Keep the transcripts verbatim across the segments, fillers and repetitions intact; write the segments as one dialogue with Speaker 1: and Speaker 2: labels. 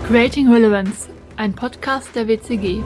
Speaker 1: Creating Relevance, ein Podcast der W C G.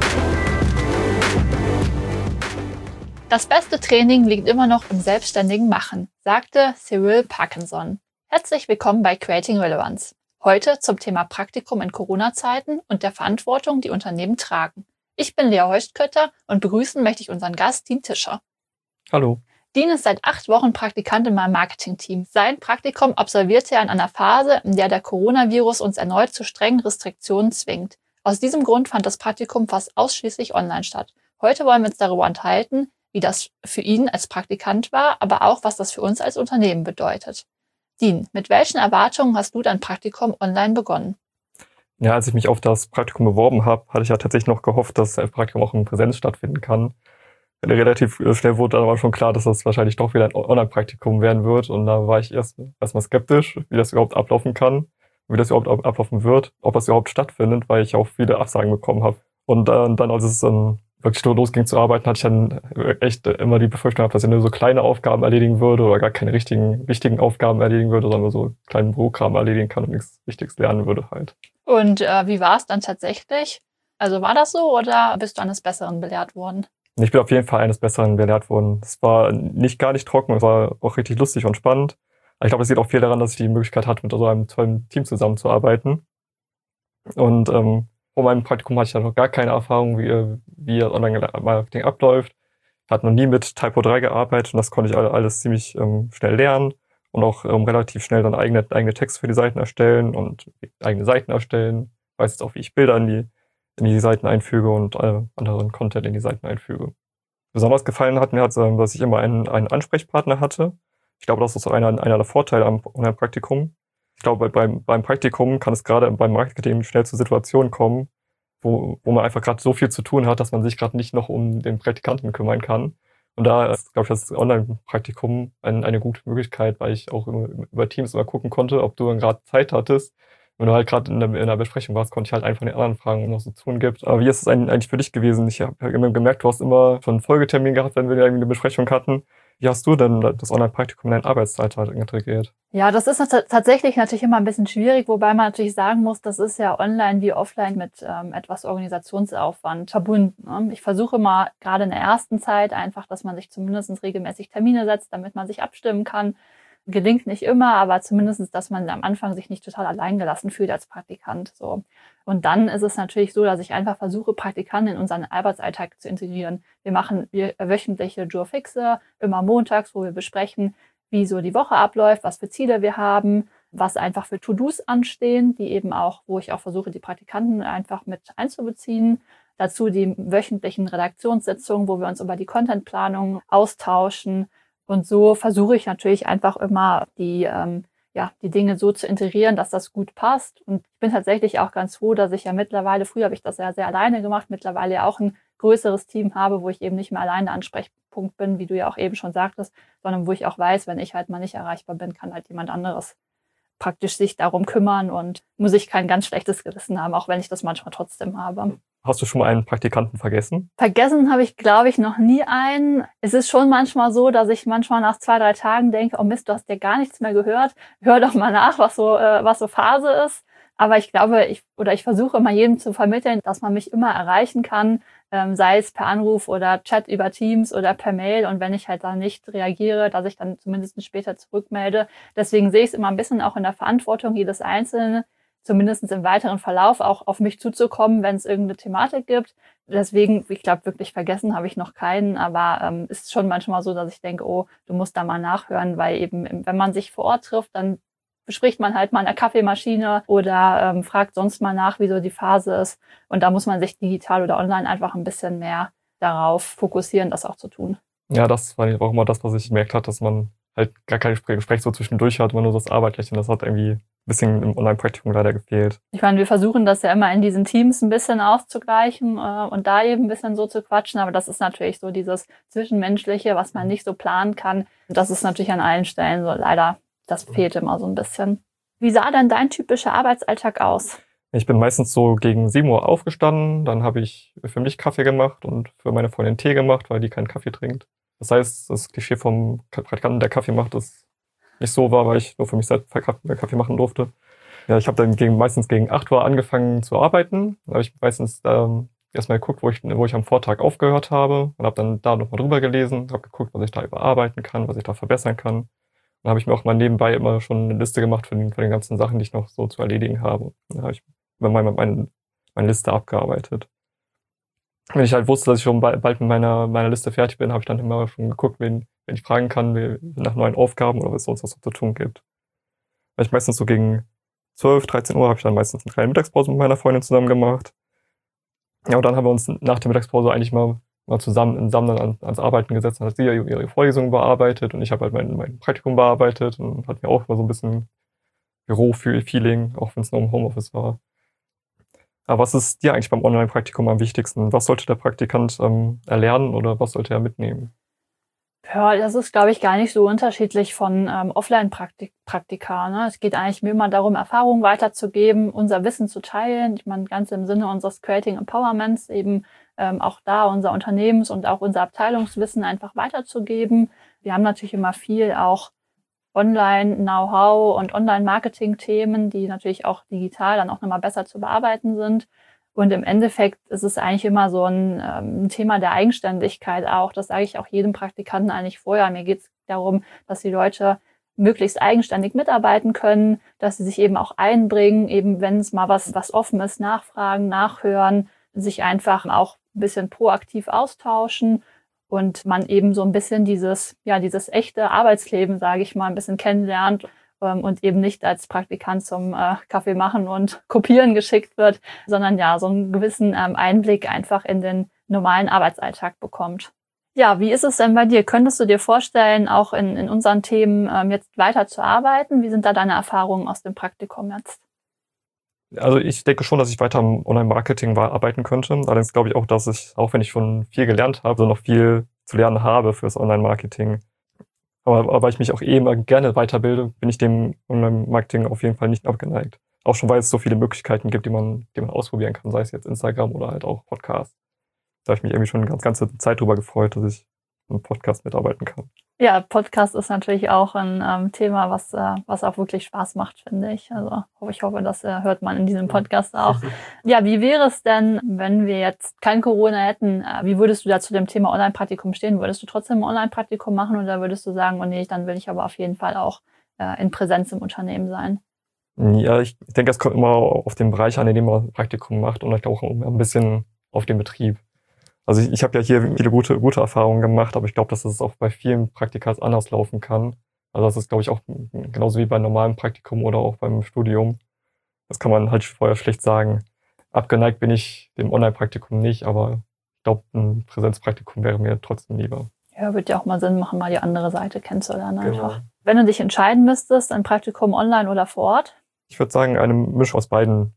Speaker 1: Das beste Training liegt immer noch im selbstständigen Machen, sagte Cyril Parkinson. Herzlich willkommen bei Creating Relevance. Heute zum Thema Praktikum in Corona-Zeiten und der Verantwortung, die Unternehmen tragen. Ich bin Lea Heustkötter und begrüßen möchte ich unseren Gast Dean Tischer.
Speaker 2: Hallo.
Speaker 1: Dean ist seit acht Wochen Praktikant in meinem Marketing-Team. Sein Praktikum absolvierte er in einer Phase, in der der Coronavirus uns erneut zu strengen Restriktionen zwingt. Aus diesem Grund fand das Praktikum fast ausschließlich online statt. Heute wollen wir uns darüber unterhalten, wie das für ihn als Praktikant war, aber auch, was das für uns als Unternehmen bedeutet. Dean, mit welchen Erwartungen hast du dein Praktikum online begonnen?
Speaker 2: Ja, als ich mich auf das Praktikum beworben habe, hatte ich ja tatsächlich noch gehofft, dass das Praktikum auch in Präsenz stattfinden kann. Relativ schnell wurde dann aber schon klar, dass das wahrscheinlich doch wieder ein Online-Praktikum werden wird. Und da war ich erst erstmal skeptisch, wie das überhaupt ablaufen kann, wie das überhaupt ablaufen wird, ob das überhaupt stattfindet, weil ich auch viele Absagen bekommen habe. Und äh, dann, als es dann wirklich nur losging zu arbeiten, hatte ich dann echt immer die Befürchtung gehabt, dass ich nur so kleine Aufgaben erledigen würde oder gar keine richtigen, wichtigen Aufgaben erledigen würde, sondern nur so kleinen Bürokram erledigen kann und nichts Wichtiges lernen würde halt.
Speaker 1: Und äh, wie war es dann tatsächlich? Also war das so oder bist du eines Besseren belehrt worden?
Speaker 2: Ich bin auf jeden Fall eines Besseren belehrt worden. Es war nicht gar nicht trocken, es war auch richtig lustig und spannend. Aber ich glaube, es liegt auch viel daran, dass ich die Möglichkeit hatte, mit so einem tollen Team zusammenzuarbeiten. Und ähm, vor meinem Praktikum hatte ich ja noch gar keine Erfahrung, wie, wie das Online-Marketing abläuft. Ich hatte noch nie mit Typo drei gearbeitet und das konnte ich alles ziemlich ähm, schnell lernen und auch ähm, relativ schnell dann eigene, eigene Texte für die Seiten erstellen und eigene Seiten erstellen. Ich weiß jetzt auch, wie ich Bilder in die in die Seiten einfüge und äh, anderen Content in die Seiten einfüge. Besonders gefallen hat mir, äh, dass ich immer einen, einen Ansprechpartner hatte. Ich glaube, das ist auch einer, einer der Vorteile am, am Praktikum. Ich glaube, beim, beim Praktikum kann es gerade beim Marketing schnell zu Situationen kommen, wo, wo man einfach gerade so viel zu tun hat, dass man sich gerade nicht noch um den Praktikanten kümmern kann. Und da ist, glaube ich, das Online-Praktikum ein, eine gute Möglichkeit, weil ich auch über, über Teams immer gucken konnte, ob du dann gerade Zeit hattest. Wenn du halt gerade in, in einer Besprechung warst, konnte ich halt einfach den anderen fragen, was es zu tun gibt. Aber wie ist es eigentlich für dich gewesen? Ich habe immer gemerkt, du hast immer schon einen Folgetermin gehabt, wenn wir irgendwie eine Besprechung hatten. Wie hast du denn das Online-Praktikum in deinen Arbeitsalltag integriert?
Speaker 1: Ja, das ist t- tatsächlich natürlich immer ein bisschen schwierig, wobei man natürlich sagen muss, das ist ja online wie offline mit ähm, etwas Organisationsaufwand verbunden. Ne? Ich versuche mal gerade in der ersten Zeit einfach, dass man sich zumindest regelmäßig Termine setzt, damit man sich abstimmen kann. Gelingt nicht immer, aber zumindest, dass man am Anfang sich nicht total alleingelassen fühlt als Praktikant. So. Und dann ist es natürlich so, dass ich einfach versuche, Praktikanten in unseren Arbeitsalltag zu integrieren. Wir machen wöchentliche Jour-Fixe, immer montags, wo wir besprechen, wie so die Woche abläuft, was für Ziele wir haben, was einfach für To-Dos anstehen, die eben auch, wo ich auch versuche, die Praktikanten einfach mit einzubeziehen. Dazu die wöchentlichen Redaktionssitzungen, wo wir uns über die Contentplanung austauschen. Und so versuche ich natürlich einfach immer die, ähm, ja, die Dinge so zu integrieren, dass das gut passt. Und ich bin tatsächlich auch ganz froh, dass ich ja mittlerweile, früher habe ich das ja sehr alleine gemacht, mittlerweile ja auch ein größeres Team habe, wo ich eben nicht mehr alleine Ansprechpunkt bin, wie du ja auch eben schon sagtest, sondern wo ich auch weiß, wenn ich halt mal nicht erreichbar bin, kann halt jemand anderes praktisch sich darum kümmern und muss ich kein ganz schlechtes Gewissen haben, auch wenn ich das manchmal trotzdem habe.
Speaker 2: Hast du schon mal einen Praktikanten vergessen?
Speaker 1: Vergessen habe ich, glaube ich, noch nie einen. Es ist schon manchmal so, dass ich manchmal nach zwei, drei Tagen denke, oh Mist, du hast ja gar nichts mehr gehört. Hör doch mal nach, was so, äh, was so Phase ist. Aber ich glaube, ich oder ich versuche immer jedem zu vermitteln, dass man mich immer erreichen kann, ähm, sei es per Anruf oder Chat über Teams oder per Mail. Und wenn ich halt dann nicht reagiere, dass ich dann zumindest später zurückmelde. Deswegen sehe ich es immer ein bisschen auch in der Verantwortung jedes Einzelnen, zumindest im weiteren Verlauf auch auf mich zuzukommen, wenn es irgendeine Thematik gibt. Deswegen, ich glaube, wirklich vergessen habe ich noch keinen, aber ähm, ist schon manchmal so, dass ich denke, oh, du musst da mal nachhören, weil eben, wenn man sich vor Ort trifft, dann bespricht man halt mal in der Kaffeemaschine oder ähm, fragt sonst mal nach, wie so die Phase ist. Und da muss man sich digital oder online einfach ein bisschen mehr darauf fokussieren, das auch zu tun.
Speaker 2: Ja, das war auch immer das, was ich gemerkt habe, dass man halt gar kein Gespräch so zwischendurch hat, immer nur das Arbeitliche. Das hat irgendwie ein bisschen im Online-Praktikum leider gefehlt.
Speaker 1: Ich meine, wir versuchen das ja immer in diesen Teams ein bisschen auszugleichen äh, und da eben ein bisschen so zu quatschen. Aber das ist natürlich so dieses Zwischenmenschliche, was man nicht so planen kann. Das ist natürlich an allen Stellen so leider, das fehlt immer so ein bisschen. Wie sah denn dein typischer Arbeitsalltag aus?
Speaker 2: Ich bin meistens so gegen sieben Uhr aufgestanden, dann habe ich für mich Kaffee gemacht und für meine Freundin Tee gemacht, weil die keinen Kaffee trinkt. Das heißt, das Klischee vom Praktikanten, der Kaffee macht, ist nicht so wahr, weil ich nur für mich selbst Kaffee machen durfte. Ja, ich habe dann gegen, meistens gegen acht Uhr angefangen zu arbeiten. Da habe ich meistens ähm, erstmal geguckt, wo ich, wo ich am Vortag aufgehört habe und habe dann da nochmal drüber gelesen, habe geguckt, was ich da überarbeiten kann, was ich da verbessern kann. Dann habe ich mir auch mal nebenbei immer schon eine Liste gemacht von den, von den ganzen Sachen, die ich noch so zu erledigen habe. Dann habe ich meine, meine, meine Liste abgearbeitet. Wenn ich halt wusste, dass ich schon bald mit meiner, meiner Liste fertig bin, habe ich dann immer schon geguckt, wen, wen ich fragen kann, wen, nach neuen Aufgaben oder was es sonst was zu tun gibt. Weil ich meistens so gegen zwölf, dreizehn Uhr habe ich dann meistens eine kleine Mittagspause mit meiner Freundin zusammen gemacht. Ja, und dann haben wir uns nach der Mittagspause eigentlich mal, mal zusammen, zusammen dann an, ans Arbeiten gesetzt. Dann hat sie ja ihre Vorlesungen bearbeitet und ich habe halt mein, mein Praktikum bearbeitet und hatten ja auch mal so ein bisschen Büro-Feeling, auch wenn es nur im Homeoffice war. Aber was ist dir eigentlich beim Online-Praktikum am wichtigsten? Was sollte der Praktikant ähm, erlernen oder was sollte er mitnehmen?
Speaker 1: Ja, das ist, glaube ich, gar nicht so unterschiedlich von ähm, Offline-Praktika. Ne? Es geht eigentlich mir immer darum, Erfahrungen weiterzugeben, unser Wissen zu teilen. Ich meine, ganz im Sinne unseres Creating Empowerments eben ähm, auch da unser Unternehmens- und auch unser Abteilungswissen einfach weiterzugeben. Wir haben natürlich immer viel auch Online-Know-how und Online-Marketing-Themen, die natürlich auch digital dann auch nochmal besser zu bearbeiten sind. Und im Endeffekt ist es eigentlich immer so ein, ähm, ein Thema der Eigenständigkeit auch. Das sage ich auch jedem Praktikanten eigentlich vorher. Mir geht es darum, dass die Leute möglichst eigenständig mitarbeiten können, dass sie sich eben auch einbringen, eben wenn es mal was, was offen ist, nachfragen, nachhören, sich einfach auch ein bisschen proaktiv austauschen und man eben so ein bisschen dieses, ja, dieses echte Arbeitsleben, sage ich mal, ein bisschen kennenlernt und eben nicht als Praktikant zum äh, Kaffee machen und kopieren geschickt wird, sondern ja, so einen gewissen ähm, Einblick einfach in den normalen Arbeitsalltag bekommt. Ja, wie ist es denn bei dir? Könntest du dir vorstellen, auch in, in unseren Themen ähm, jetzt weiter zu arbeiten? Wie sind da deine Erfahrungen aus dem Praktikum jetzt?
Speaker 2: Also ich denke schon, dass ich weiter am Online-Marketing arbeiten könnte. Allerdings glaube ich auch, dass ich, auch wenn ich schon viel gelernt habe, so noch viel zu lernen habe fürs Online-Marketing. Aber, aber weil ich mich auch eh immer gerne weiterbilde, bin ich dem Online-Marketing auf jeden Fall nicht abgeneigt. Auch schon, weil es so viele Möglichkeiten gibt, die man, die man ausprobieren kann, sei es jetzt Instagram oder halt auch Podcast. Da habe ich mich irgendwie schon eine ganz ganze Zeit drüber gefreut, dass ich im Podcast mitarbeiten kann.
Speaker 1: Ja, Podcast ist natürlich auch ein ähm, Thema, was, äh, was auch wirklich Spaß macht, finde ich. Also ich hoffe, das äh, hört man in diesem Podcast auch. Ja, wie wäre es denn, wenn wir jetzt kein Corona hätten? Äh, wie würdest du da zu dem Thema Online-Praktikum stehen? Würdest du trotzdem ein Online-Praktikum machen oder würdest du sagen, oh nee, dann will ich aber auf jeden Fall auch äh, in Präsenz im Unternehmen sein?
Speaker 2: Ja, ich denke, es kommt immer auf den Bereich an, in dem man ein Praktikum macht und auch ein bisschen auf den Betrieb. Also ich, ich habe ja hier viele gute, gute Erfahrungen gemacht, aber ich glaube, dass es auch bei vielen Praktikas anders laufen kann. Also das ist, glaube ich, auch genauso wie beim normalen Praktikum oder auch beim Studium. Das kann man halt vorher schlecht sagen. Abgeneigt bin ich dem Online-Praktikum nicht, aber ich glaube, ein Präsenzpraktikum wäre mir trotzdem lieber.
Speaker 1: Ja, würde ja auch mal Sinn machen, mal die andere Seite kennenzulernen einfach.
Speaker 2: Genau.
Speaker 1: Wenn du dich entscheiden müsstest, ein Praktikum online oder vor Ort?
Speaker 2: Ich würde sagen, eine Mischung aus beiden.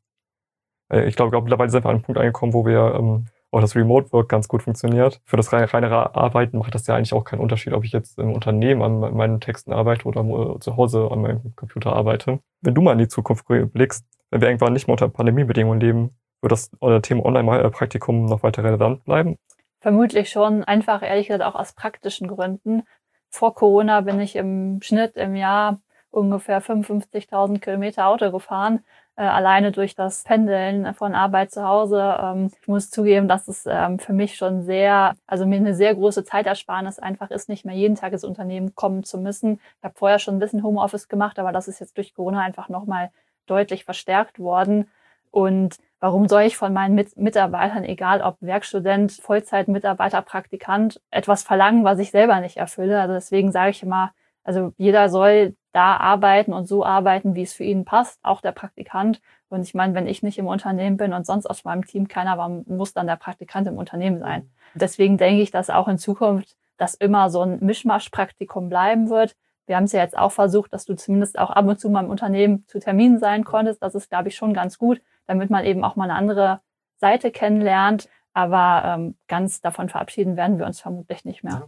Speaker 2: Ich glaube, mittlerweile sind wir an einem Punkt angekommen, wo wir ähm, auch das Remote Work ganz gut funktioniert. Für das reinere Arbeiten macht das ja eigentlich auch keinen Unterschied, ob ich jetzt im Unternehmen an meinen Texten arbeite oder zu Hause an meinem Computer arbeite. Wenn du mal in die Zukunft blickst, wenn wir irgendwann nicht mehr unter Pandemiebedingungen leben, wird das Thema Online-Praktikum noch weiter relevant bleiben?
Speaker 1: Vermutlich schon, einfach ehrlich gesagt auch aus praktischen Gründen. Vor Corona bin ich im Schnitt im Jahr ungefähr fünfundfünfzigtausend Kilometer Auto gefahren, äh, alleine durch das Pendeln von Arbeit zu Hause. Ähm, ich muss zugeben, dass es ähm, für mich schon sehr, also mir eine sehr große Zeitersparnis einfach ist, nicht mehr jeden Tag ins Unternehmen kommen zu müssen. Ich habe vorher schon ein bisschen Homeoffice gemacht, aber das ist jetzt durch Corona einfach nochmal deutlich verstärkt worden. Und warum soll ich von meinen Mit- Mitarbeitern, egal ob Werkstudent, Vollzeitmitarbeiter, Praktikant, etwas verlangen, was ich selber nicht erfülle? Also deswegen sage ich immer, also jeder soll da arbeiten und so arbeiten, wie es für ihn passt, auch der Praktikant. Und ich meine, wenn ich nicht im Unternehmen bin und sonst aus meinem Team keiner war, muss dann der Praktikant im Unternehmen sein. Deswegen denke ich, dass auch in Zukunft das immer so ein Mischmasch-Praktikum bleiben wird. Wir haben es ja jetzt auch versucht, dass du zumindest auch ab und zu mal im Unternehmen zu Terminen sein konntest. Das ist, glaube ich, schon ganz gut, damit man eben auch mal eine andere Seite kennenlernt. Aber ähm, ganz davon verabschieden werden wir uns vermutlich nicht mehr.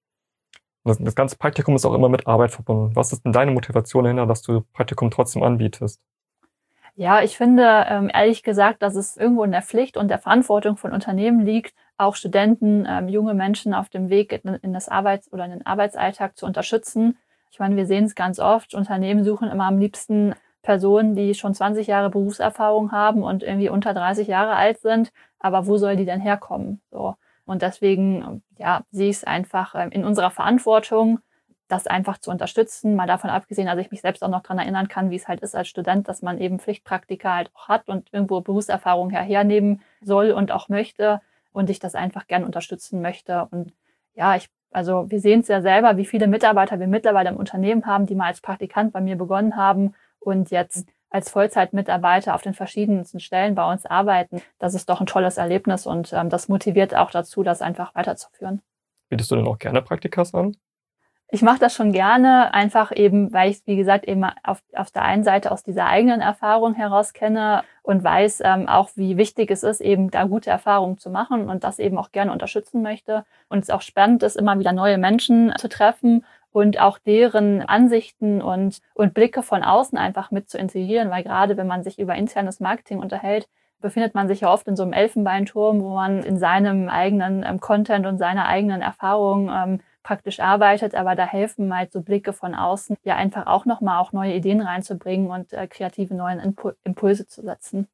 Speaker 2: Das, das ganze Praktikum ist auch immer mit Arbeit verbunden. Was ist denn deine Motivation dahinter, dass du Praktikum trotzdem anbietest?
Speaker 1: Ja, ich finde ähm, ehrlich gesagt, dass es irgendwo in der Pflicht und der Verantwortung von Unternehmen liegt, auch Studenten, ähm, junge Menschen auf dem Weg in, in das Arbeits- oder in den Arbeitsalltag zu unterstützen. Ich meine, wir sehen es ganz oft, Unternehmen suchen immer am liebsten Personen, die schon zwanzig Jahre Berufserfahrung haben und irgendwie unter dreißig Jahre alt sind. Aber wo soll die denn herkommen? So. Und deswegen, ja, sehe ich es einfach in unserer Verantwortung, das einfach zu unterstützen. Mal davon abgesehen, dass ich mich selbst auch noch daran erinnern kann, wie es halt ist als Student, dass man eben Pflichtpraktika halt auch hat und irgendwo Berufserfahrung hernehmen soll und auch möchte und ich das einfach gern unterstützen möchte. Und ja, ich, also wir sehen es ja selber, wie viele Mitarbeiter wir mittlerweile im Unternehmen haben, die mal als Praktikant bei mir begonnen haben und jetzt als Vollzeitmitarbeiter auf den verschiedensten Stellen bei uns arbeiten. Das ist doch ein tolles Erlebnis und ähm, das motiviert auch dazu, das einfach weiterzuführen.
Speaker 2: Bietest du denn auch gerne Praktikas an?
Speaker 1: Ich mache das schon gerne, einfach eben, weil ich es, wie gesagt, eben auf, auf der einen Seite aus dieser eigenen Erfahrung heraus kenne und weiß ähm, auch, wie wichtig es ist, eben da gute Erfahrungen zu machen und das eben auch gerne unterstützen möchte. Und es auch spannend ist, immer wieder neue Menschen zu treffen und auch deren Ansichten und, und Blicke von außen einfach mit zu integrieren, weil gerade wenn man sich über internes Marketing unterhält, befindet man sich ja oft in so einem Elfenbeinturm, wo man in seinem eigenen ähm, Content und seiner eigenen Erfahrung ähm, praktisch arbeitet, aber da helfen halt so Blicke von außen, ja einfach auch nochmal auch neue Ideen reinzubringen und äh, kreative neue Impu- Impulse zu setzen.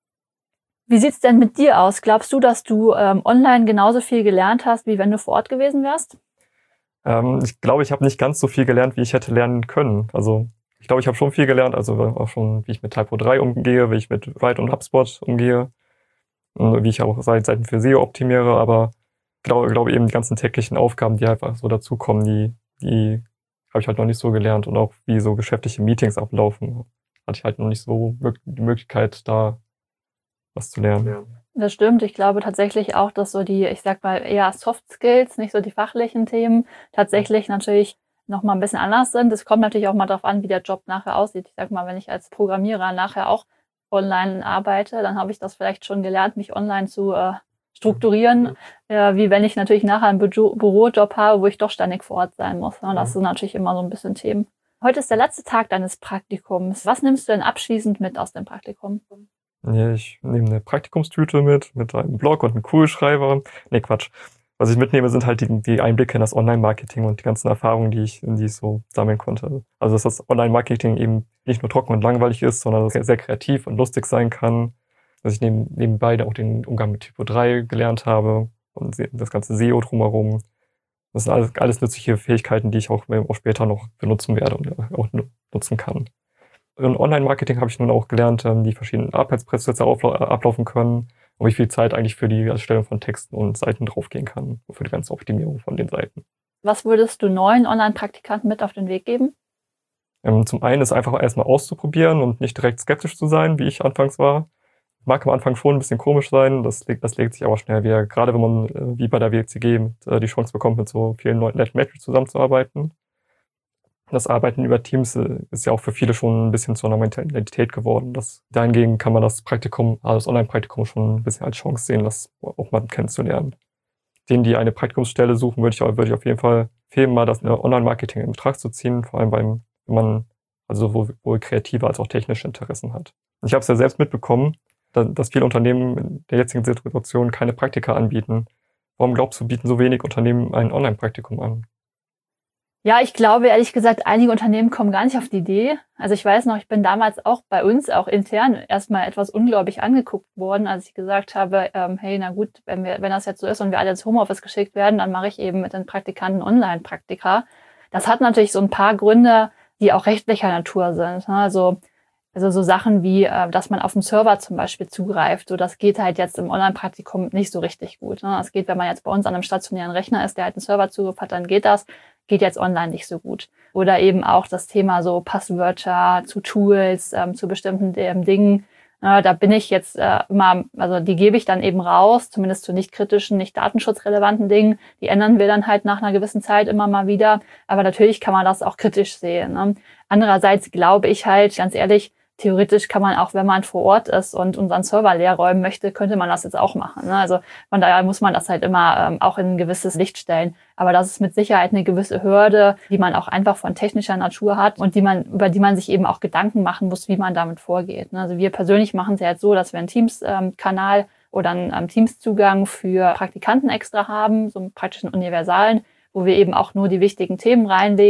Speaker 1: Wie sieht's denn mit dir aus? Glaubst du, dass du ähm, online genauso viel gelernt hast, wie wenn du vor Ort gewesen wärst?
Speaker 2: Ähm, ich glaube, ich habe nicht ganz so viel gelernt, wie ich hätte lernen können. Also ich glaube, ich habe schon viel gelernt, also auch schon, wie ich mit Typo drei umgehe, wie ich mit Write und HubSpot umgehe, und wie ich auch Seiten für S E O optimiere, aber ich glaube, glaube eben die ganzen täglichen Aufgaben, die einfach so dazukommen, die, die habe ich halt noch nicht so gelernt und auch wie so geschäftliche Meetings ablaufen, hatte ich halt noch nicht so die Möglichkeit, da was zu lernen.
Speaker 1: Das stimmt. Ich glaube tatsächlich auch, dass so die, ich sag mal, eher Soft Skills, nicht so die fachlichen Themen, tatsächlich natürlich noch mal ein bisschen anders sind. Es kommt natürlich auch mal darauf an, wie der Job nachher aussieht. Ich sag mal, wenn ich als Programmierer nachher auch online arbeite, dann habe ich das vielleicht schon gelernt, mich online zu äh, strukturieren, ja, wie wenn ich natürlich nachher einen Büro- Bürojob habe, wo ich doch ständig vor Ort sein muss. Ne? Das sind natürlich immer so ein bisschen Themen. Heute ist der letzte Tag deines Praktikums. Was nimmst du denn abschließend mit aus dem Praktikum?
Speaker 2: Ja, ich nehme eine Praktikumstüte mit, mit einem Blog und einem Kugelschreiber. Nee, Quatsch. Was ich mitnehme, sind halt die, die Einblicke in das Online-Marketing und die ganzen Erfahrungen, die ich, in die ich so sammeln konnte. Also, dass das Online-Marketing eben nicht nur trocken und langweilig ist, sondern dass es sehr kreativ und lustig sein kann. Dass ich neben, nebenbei auch den Umgang mit Typo drei gelernt habe und das ganze S E O drumherum. Das sind alles, alles nützliche Fähigkeiten, die ich auch, auch später noch benutzen werde und auch nutzen kann. In Online-Marketing habe ich nun auch gelernt, wie verschiedene Arbeitsprozesse ablaufen können und wie viel Zeit eigentlich für die Erstellung von Texten und Seiten draufgehen kann und für die ganze Optimierung von den Seiten.
Speaker 1: Was würdest du neuen Online-Praktikanten mit auf den Weg geben?
Speaker 2: Ähm, zum einen ist einfach erstmal auszuprobieren und nicht direkt skeptisch zu sein, wie ich anfangs war. Mag am Anfang schon ein bisschen komisch sein, das legt, das legt sich aber schnell wieder, gerade wenn man äh, wie bei der W C G mit, äh, die Chance bekommt, mit so vielen neuen Menschen zusammenzuarbeiten. Das Arbeiten über Teams äh, ist ja auch für viele schon ein bisschen zu einer Mentalität geworden. Das, dahingegen kann man das Praktikum, also das Online-Praktikum schon ein bisschen als Chance sehen, das auch mal kennenzulernen. Denen, die eine Praktikumsstelle suchen, würde ich, würde ich auf jeden Fall empfehlen, mal das Online-Marketing in Betracht zu ziehen, vor allem beim, wenn man also sowohl kreative als auch technische Interessen hat. Ich habe es ja selbst mitbekommen, dass viele Unternehmen in der jetzigen Situation keine Praktika anbieten. Warum glaubst du, bieten so wenig Unternehmen ein Online-Praktikum an?
Speaker 1: Ja, ich glaube, ehrlich gesagt, einige Unternehmen kommen gar nicht auf die Idee. Also ich weiß noch, ich bin damals auch bei uns, auch intern, erstmal etwas ungläubig angeguckt worden, als ich gesagt habe, ähm, hey, na gut, wenn wir, wenn das jetzt so ist und wir alle ins Homeoffice geschickt werden, dann mache ich eben mit den Praktikanten Online-Praktika. Das hat natürlich so ein paar Gründe, die auch rechtlicher Natur sind. Also Also so Sachen wie, dass man auf dem Server zum Beispiel zugreift. So, das geht halt jetzt im Online-Praktikum nicht so richtig gut. Das geht, wenn man jetzt bei uns an einem stationären Rechner ist, der halt einen Serverzugriff hat, dann geht das. Geht jetzt online nicht so gut. Oder eben auch das Thema so Passwörter zu Tools, ähm, zu bestimmten ähm, Dingen. Äh, da bin ich jetzt äh, immer, also die gebe ich dann eben raus, zumindest zu nicht kritischen, nicht datenschutzrelevanten Dingen. Die ändern wir dann halt nach einer gewissen Zeit immer mal wieder. Aber natürlich kann man das auch kritisch sehen. Ne? Andererseits glaube ich halt, ganz ehrlich, theoretisch kann man auch, wenn man vor Ort ist und unseren Server leer räumen möchte, könnte man das jetzt auch machen. Ne? Also von daher muss man das halt immer ähm, auch in ein gewisses Licht stellen. Aber das ist mit Sicherheit eine gewisse Hürde, die man auch einfach von technischer Natur hat und die man, über die man sich eben auch Gedanken machen muss, wie man damit vorgeht. Ne? Also wir persönlich machen es ja jetzt so, dass wir einen Teams-Kanal ähm, oder einen ähm, Teams-Zugang für Praktikanten extra haben, so einen praktischen Universalen, wo wir eben auch nur die wichtigen Themen reinlegen.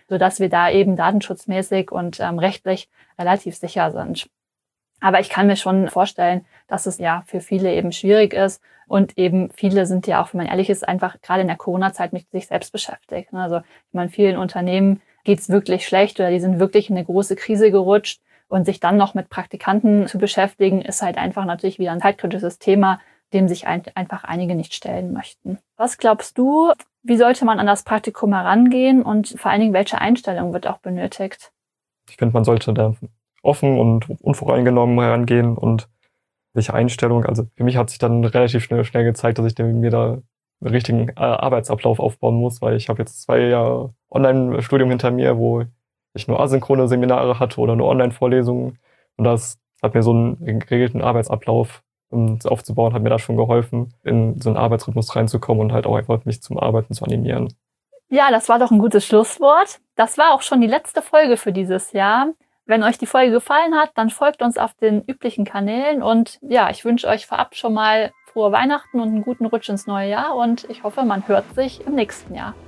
Speaker 1: sodass wir da eben datenschutzmäßig und ähm, rechtlich relativ sicher sind. Aber ich kann mir schon vorstellen, dass es ja für viele eben schwierig ist und eben viele sind ja auch, wenn man ehrlich ist, einfach gerade in der Corona-Zeit mit sich selbst beschäftigt. Also ich meine, vielen Unternehmen geht's wirklich schlecht oder die sind wirklich in eine große Krise gerutscht und sich dann noch mit Praktikanten zu beschäftigen, ist halt einfach natürlich wieder ein zeitkritisches Thema, dem sich ein, einfach einige nicht stellen möchten. Was glaubst du, wie sollte man an das Praktikum herangehen und vor allen Dingen, welche Einstellung wird auch benötigt?
Speaker 2: Ich finde, man sollte da offen und unvoreingenommen herangehen und welche Einstellung. Also für mich hat sich dann relativ schnell, schnell gezeigt, dass ich mir da einen richtigen äh, Arbeitsablauf aufbauen muss, weil ich habe jetzt zwei Jahre Online-Studium hinter mir, wo ich nur asynchrone Seminare hatte oder nur Online-Vorlesungen. Und das hat mir so einen geregelten Arbeitsablauf um aufzubauen, hat mir da schon geholfen, in so einen Arbeitsrhythmus reinzukommen und halt auch einfach mich zum Arbeiten zu animieren.
Speaker 1: Ja, das war doch ein gutes Schlusswort. Das war auch schon die letzte Folge für dieses Jahr. Wenn euch die Folge gefallen hat, dann folgt uns auf den üblichen Kanälen und ja, ich wünsche euch vorab schon mal frohe Weihnachten und einen guten Rutsch ins neue Jahr und ich hoffe, man hört sich im nächsten Jahr.